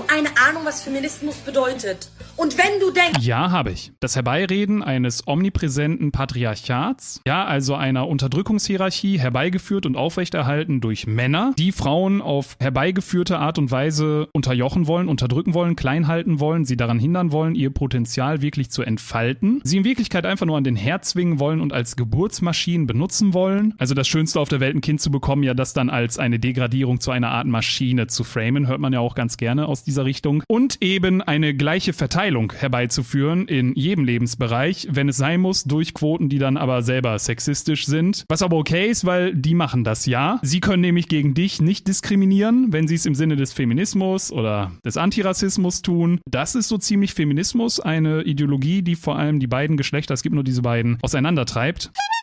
eine Ahnung, was Feminismus bedeutet? Und wenn du denkst... Ja, habe ich. Das Herbeireden eines omnipräsenten Patriarchats, ja, also einer Unterdrückungshierarchie, herbeigeführt und aufrechterhalten durch Männer, die Frauen auf herbeigeführte Art und Weise unterjochen wollen, unterdrücken wollen, klein halten wollen, sie daran hindern wollen, ihr Potenzial wirklich zu entfalten, sie in Wirklichkeit einfach nur an den Herd zwingen wollen und als Geburtsmaschinen benutzen wollen. Also das Schönste auf der Welt, ein Kind zu bekommen, ja das dann als eine Degradierung zu einer Art Maschine zu framen, hört man ja auch ganz gerne aus dieser Richtung. Und eben eine gleiche Verteilung herbeizuführen in jedem Lebensbereich, wenn es sein muss, durch Quoten, die dann aber selber sexistisch sind. Was aber okay ist, weil die machen das ja. Sie können nämlich gegen dich nicht diskriminieren, wenn sie es im Sinne des Feminismus oder des Antirassismus tun. Das ist so ziemlich Feminismus, eine Ideologie, die vor allem die beiden Geschlechter, es gibt nur diese beiden, auseinandertreibt.